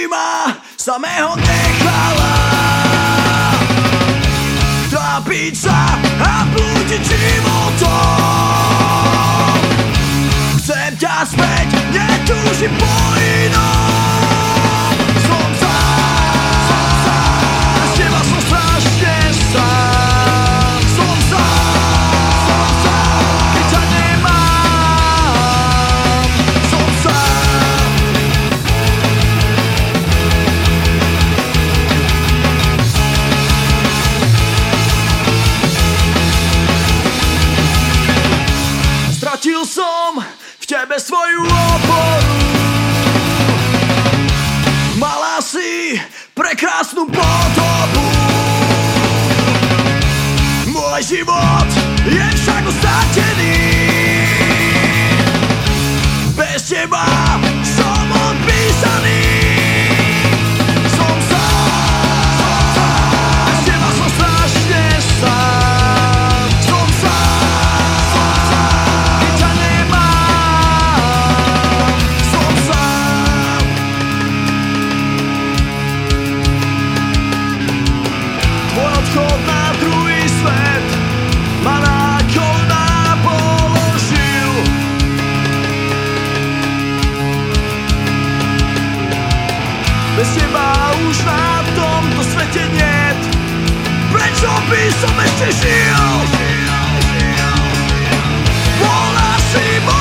si ma samého nechala trápiť sa a blúdiť životom. Chcem ťa späť, netúžim po inom. Som sám, bez teba som strašne sám. Som sám, keď ťa nemám. Som sám. Stratil som v tebe svoju oporu. Mala si prekrásnu podobu. Môj život je však ostratený. Bez teba som odpísaný. Som sám, bez teba som strašne sám. Som sám, keď ťa nemám. Som sám. Tvoj odchod na druhý svet ma na kolná položil. Bez teba už na tomto svete niet. Prečo by som ešte žil? Bola si moja.